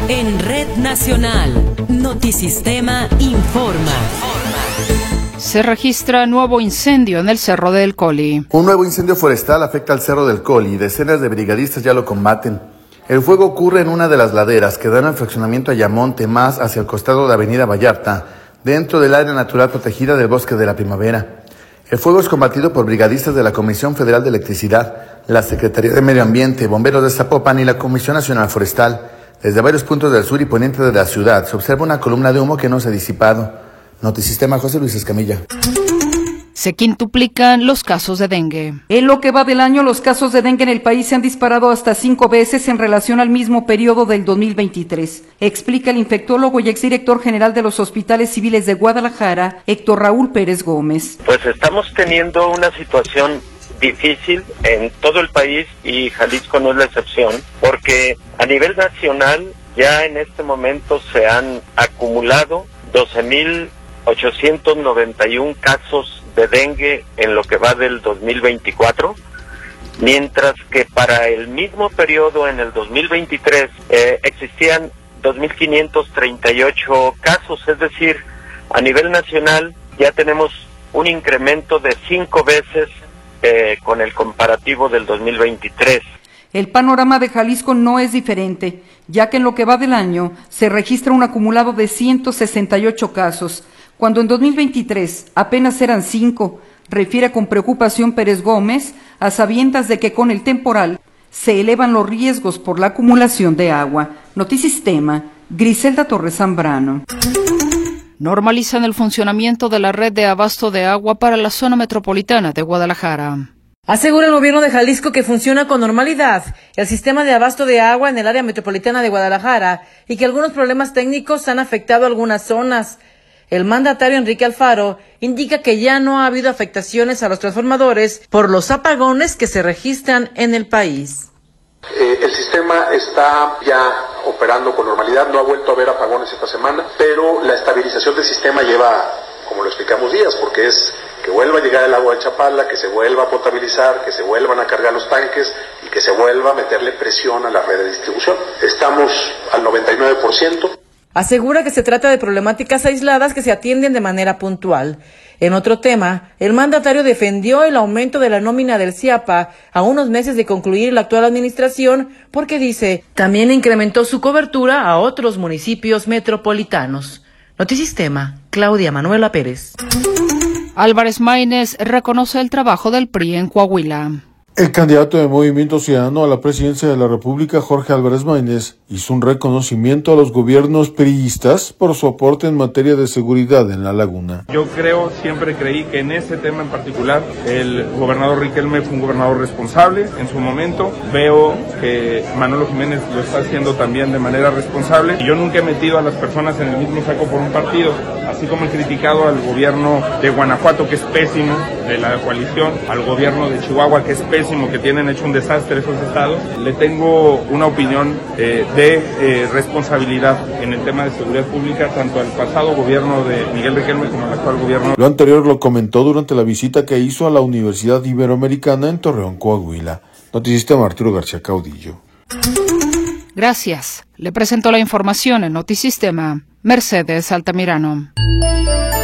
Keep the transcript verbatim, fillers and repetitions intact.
En Red Nacional, Notisistema informa. Se registra nuevo incendio en el Cerro del Coli. Un nuevo incendio forestal afecta al Cerro del Coli y decenas de brigadistas ya lo combaten. El fuego ocurre en una de las laderas que dan al fraccionamiento Ayamonte más hacia el costado de Avenida Vallarta, dentro del área natural protegida del Bosque de la Primavera. El fuego es combatido por brigadistas de la Comisión Federal de Electricidad, la Secretaría de Medio Ambiente, Bomberos de Zapopan y la Comisión Nacional Forestal. Desde varios puntos del sur y poniente de la ciudad se observa una columna de humo que no se ha disipado. Notisistema, José Luis Escamilla. Se quintuplican los casos de dengue. En lo que va del año, los casos de dengue en el país se han disparado hasta cinco veces en relación al mismo periodo del dos mil veintitrés, explica el infectólogo y exdirector general de los hospitales civiles de Guadalajara, Héctor Raúl Pérez Gómez. Pues estamos teniendo una situación difícil en todo el país y Jalisco no es la excepción, porque a nivel nacional ya en este momento se han acumulado doce mil ochocientos noventa y uno casos de dengue en lo que va del dos mil veinticuatro, mientras que para el mismo periodo en el dos mil veintitrés eh, existían dos mil quinientos treinta y ocho casos, es decir, a nivel nacional ya tenemos un incremento de cinco veces eh, con el comparativo del dos mil veintitrés. El panorama de Jalisco no es diferente, ya que en lo que va del año se registra un acumulado de ciento sesenta y ocho casos, cuando en dos mil veintitrés apenas eran cinco, refiere con preocupación Pérez Gómez, a sabiendas de que con el temporal se elevan los riesgos por la acumulación de agua. Notisistema, Griselda Torres Zambrano. Normalizan el funcionamiento de la red de abasto de agua para la zona metropolitana de Guadalajara. Asegura el gobierno de Jalisco que funciona con normalidad el sistema de abasto de agua en el área metropolitana de Guadalajara y que algunos problemas técnicos han afectado algunas zonas. El mandatario Enrique Alfaro indica que ya no ha habido afectaciones a los transformadores por los apagones que se registran en el país. Eh, el sistema está ya operando con normalidad, no ha vuelto a haber apagones esta semana, pero la estabilización del sistema lleva, como lo explicamos, días, porque es que vuelva a llegar el agua de Chapala, que se vuelva a potabilizar, que se vuelvan a cargar los tanques y que se vuelva a meterle presión a la red de distribución. Estamos al noventa y nueve por ciento. Asegura que se trata de problemáticas aisladas que se atienden de manera puntual. En otro tema, el mandatario defendió el aumento de la nómina del CIAPA a unos meses de concluir la actual administración porque dice, también incrementó su cobertura a otros municipios metropolitanos. Notisistema, Claudia Manuela Pérez. Álvarez Maínez reconoce el trabajo del P R I en Coahuila. El candidato de Movimiento Ciudadano a la presidencia de la República, Jorge Álvarez Maínez, hizo un reconocimiento a los gobiernos priistas por su aporte en materia de seguridad en la laguna. Yo creo, siempre creí que en ese tema en particular, el gobernador Riquelme fue un gobernador responsable en su momento. Veo que Manolo Jiménez lo está haciendo también de manera responsable. Y yo nunca he metido a las personas en el mismo saco por un partido, así como he criticado al gobierno de Guanajuato, que es pésimo, de la coalición, al gobierno de Chihuahua, que es pésimo, que tienen hecho un desastre esos estados. Le tengo una opinión eh, de eh, responsabilidad en el tema de seguridad pública, tanto al pasado gobierno de Miguel Riquelme como al actual gobierno. Lo anterior lo comentó durante la visita que hizo a la Universidad Iberoamericana en Torreón, Coahuila. Notisistema, Arturo García Caudillo. Gracias. Le presento la información en Notisistema, Mercedes Altamirano.